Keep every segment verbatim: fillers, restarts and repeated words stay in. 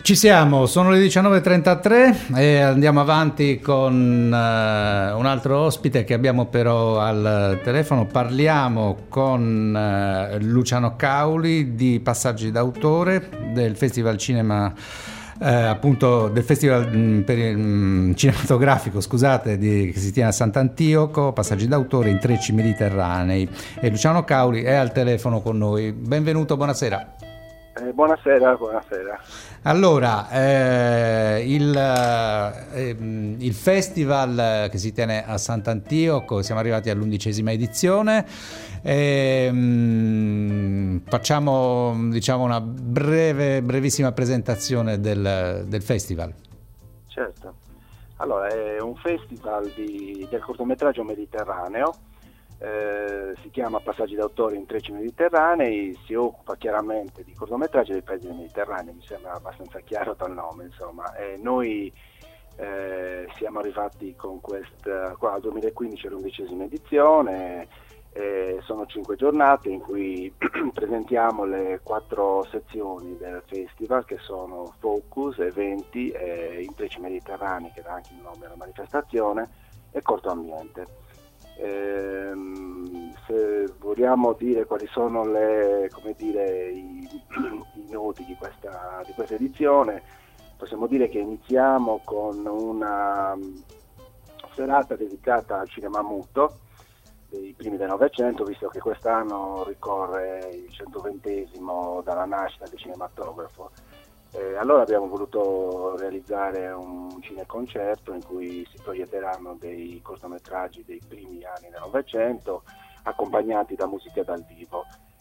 Ci siamo, sono le diciannove e trentatré e andiamo avanti con uh, un altro ospite che abbiamo però al telefono. Parliamo con uh, Luciano Cauli di Passaggi d'autore del Festival Cinema, uh, appunto del Festival mh, per il, mh, cinematografico, scusate, di, che si tiene a Sant'Antioco, Passaggi d'autore, Intrecci Mediterranei. E Luciano Cauli è al telefono con noi. Benvenuto, buonasera. Eh, buonasera, buonasera. Allora, eh, il, eh, il festival che si tiene a Sant'Antioco, siamo arrivati all'undicesima edizione, e, mh, facciamo diciamo una breve, brevissima presentazione del, del festival. Certo, allora è un festival di, del cortometraggio mediterraneo. Eh, si chiama Passaggi d'autore, Intrecci Mediterranei, si occupa chiaramente di cortometraggi dei paesi mediterranei, mi sembra abbastanza chiaro dal nome, insomma. E noi eh, siamo arrivati con questa, qua al duemilaquindici all'undicesima edizione, eh, sono cinque giornate in cui presentiamo le quattro sezioni del festival, che sono Focus, Eventi, eh, Intrecci Mediterranei, che dà anche il nome alla manifestazione, e Corto Ambiente. Eh, se vogliamo dire quali sono le, come dire, i, i noti di questa, di questa edizione, possiamo dire che iniziamo con una serata dedicata al cinema muto dei primi del Novecento, visto che quest'anno ricorre il centoventesimo dalla nascita del cinematografo. Eh, allora abbiamo voluto realizzare un cineconcerto in cui si proietteranno dei cortometraggi dei primi anni del Novecento, accompagnati da musica dal vivo.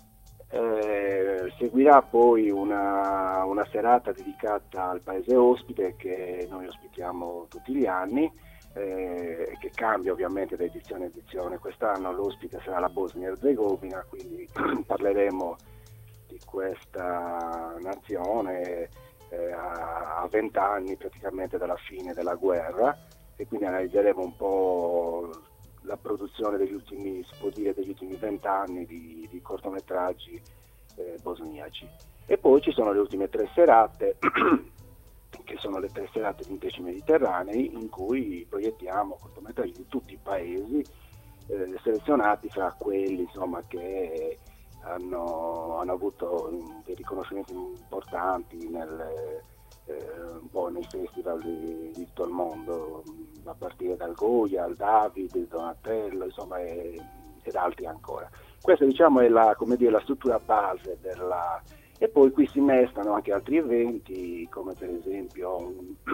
Eh, seguirà poi una, una serata dedicata al paese ospite, che noi ospitiamo tutti gli anni, eh, che cambia ovviamente da edizione a edizione. Quest'anno l'ospite sarà la Bosnia Erzegovina, quindi parleremo di questa nazione eh, a vent'anni praticamente dalla fine della guerra, e quindi analizzeremo un po' la produzione degli ultimi, si può dire, degli ultimi vent'anni di, di cortometraggi eh, bosniaci. E poi ci sono le ultime tre serate che sono le tre serate di Intrecci Mediterranei, in cui proiettiamo cortometraggi di tutti i paesi, eh, selezionati fra quelli, insomma, che Hanno, hanno avuto dei riconoscimenti importanti nel, eh, un po' nei festival di, di tutto il mondo, a partire dal Goya, al David, il Donatello, insomma, e, ed altri ancora. Questa, diciamo, è la, come dire, la struttura base della... E poi qui si mescolano anche altri eventi, come per esempio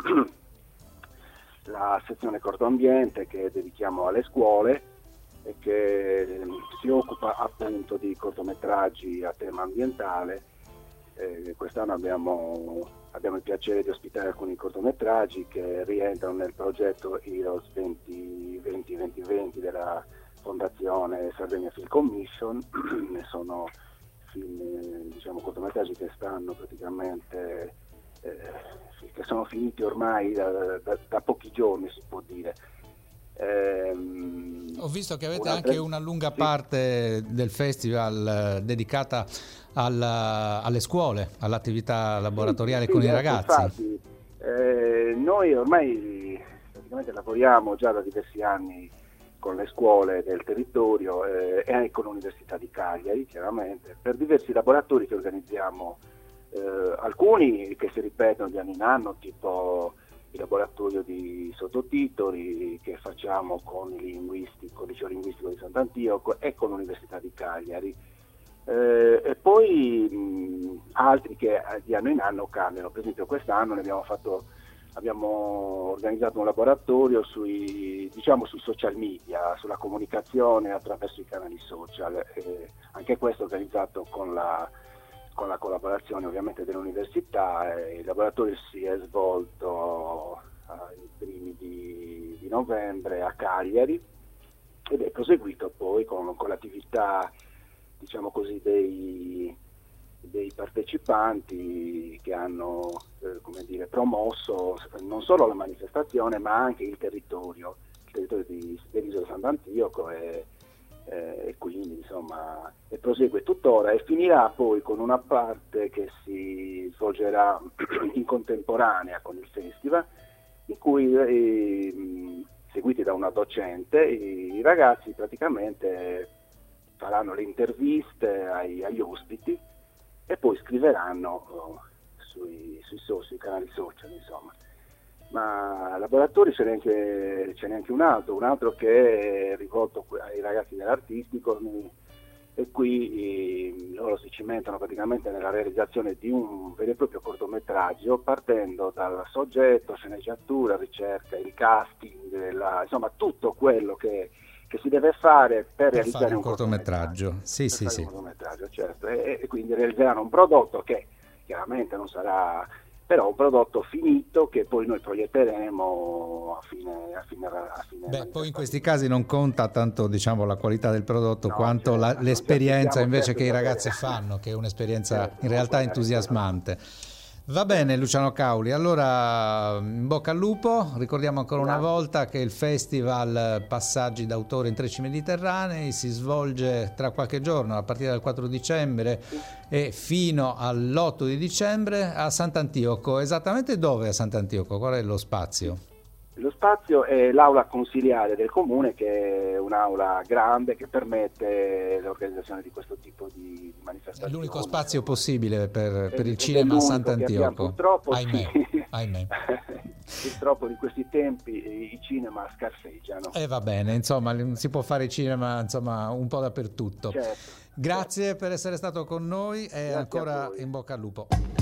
la sezione Corto Ambiente, che dedichiamo alle scuole e che si occupa appunto di cortometraggi a tema ambientale. Eh, quest'anno abbiamo, abbiamo il piacere di ospitare alcuni cortometraggi che rientrano nel progetto Heroes venti venti venti della Fondazione Sardegna Film Commission. Ne sono film, diciamo, cortometraggi che stanno praticamente eh, che sono finiti ormai da, da, da pochi giorni, si può dire. Ehm, Ho visto che avete un'altra... anche una lunga sì. parte del festival eh, dedicata alla, alle scuole, all'attività laboratoriale, sì, con sì, i ragazzi. Infatti, eh, noi ormai praticamente lavoriamo già da diversi anni con le scuole del territorio eh, e anche con l'Università di Cagliari, chiaramente, per diversi laboratori che organizziamo, eh, alcuni che si ripetono di anno in anno, tipo il laboratorio di sottotitoli che facciamo con i linguisti, con il liceo linguistico di Sant'Antioco e con l'Università di Cagliari, eh, e poi mh, altri che di anno in anno cambiano. Per esempio quest'anno ne abbiamo fatto, abbiamo organizzato un laboratorio sui, diciamo, sui social media, sulla comunicazione attraverso i canali social, eh, anche questo organizzato con la con la collaborazione ovviamente dell'università. Eh, il laboratorio si è svolto ai primi di, di novembre a Cagliari ed è proseguito poi con, con l'attività, diciamo così, dei, dei partecipanti che hanno eh, come dire, promosso non solo la manifestazione ma anche il territorio, il territorio di, dell'isola Sant'Antioco e eh, e quindi insomma e prosegue tuttora e finirà poi con una parte che si svolgerà in contemporanea con il festival, in cui eh, seguiti da una docente i, i ragazzi praticamente faranno le interviste ai, agli ospiti e poi scriveranno oh, sui, sui, sui, sui canali social, insomma. Ma laboratori ce n'è anche, ce n'è anche un altro, un altro che è rivolto ai ragazzi dell'artistico, e qui eh, loro si cimentano praticamente nella realizzazione di un vero e proprio cortometraggio, partendo dal soggetto, sceneggiatura, ricerca, il casting, la, insomma tutto quello che, che si deve fare per, per realizzare fare un, un cortometraggio. cortometraggio. Sì, sì, sì. Un cortometraggio, certo, e, e quindi realizzeranno un prodotto che chiaramente non sarà, però un prodotto finito che poi noi proietteremo a fine a fine, a fine Beh, poi in questi casi non conta tanto, diciamo, la qualità del prodotto, no, quanto certo, la, l'esperienza invece certo che i sapere. ragazzi fanno, che è un'esperienza certo, in realtà entusiasmante. Va bene Luciano Cauli, allora in bocca al lupo, ricordiamo ancora una volta che il festival Passaggi d'autore in Intrecci Mediterranei si svolge tra qualche giorno, a partire dal quattro dicembre e fino all'otto di dicembre a Sant'Antioco. Esattamente dove a Sant'Antioco? Qual è lo spazio? Lo spazio è l'aula consiliare del comune, che è un'aula grande che permette l'organizzazione di questo tipo di manifestazioni. È l'unico spazio possibile per, per il è, cinema è a Sant'Antioco. Purtroppo, ahimè, sì. ahimè. Purtroppo in questi tempi i cinema scarseggiano. E eh, va bene, insomma, si può fare cinema insomma un po' dappertutto. Certo. Grazie per essere stato con noi e Grazie ancora in bocca al lupo.